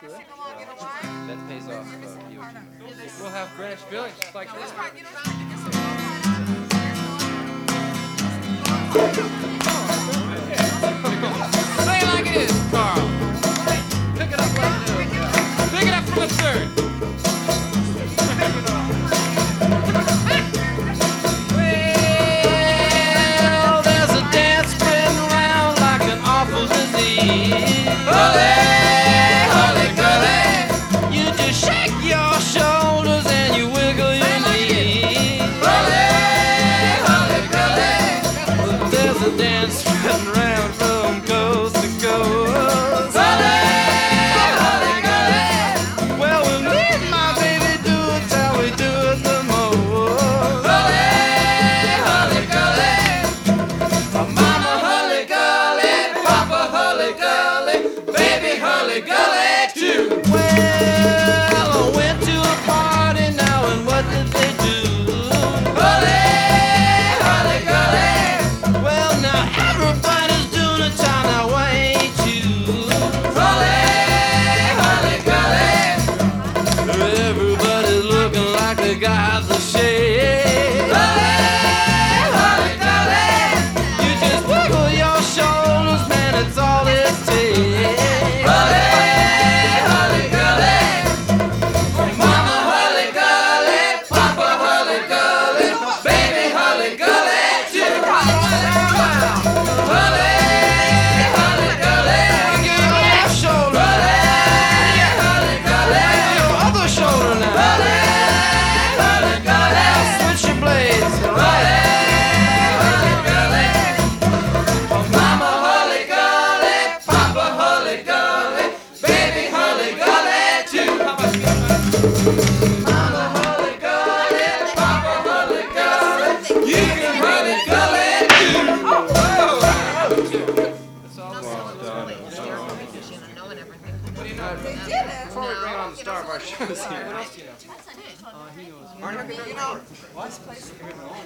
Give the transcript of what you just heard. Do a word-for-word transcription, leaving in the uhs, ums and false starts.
That pays off uh, E O G. We'll have Greenwich Village just like this. Say it like it is, Carl. Pick it up like it is. Pick it up from the third. Well, there's a dance spreading around like an awful disease. Holy, holy, golly. You just shake your shoulders and you wiggle your knees. Holy, holy, golly. There's a dance spreading around from coast to coast. Holy, holy, golly. Well, when me and my baby do it, how we do it the most. Holy, holy, golly. Mama, holy, golly. Papa, holy, golly. Baby, holy, golly, too. Well, I went to a party now, and what did they do? Holy, holy, golly. Well, now everybody's doing a time, now why ain't you? Holy, holy, golly. Everybody's looking like they got the shade. Holy, holy, golly. You just wiggle your shoulders, man, it's all it takes. Holy, holy, golly. Mama, holy, golly. Papa, holy, golly. Baby, holy, golly, too. Holy, holy, golly. Give your left shoulder. Holy, holy, golly. Your other shoulder now. Holy, holy, golly. Switch your blades. Holy, holy, golly. Mama, holy, golly. Papa, holy, golly. Baby, holy, golly, too. Mama, holy, golly. Papa, holy, golly. You can holy, golly, too. That's all. What do you know? Before we bring on the star of our shows here, what else do you know? Uh, he knows. What?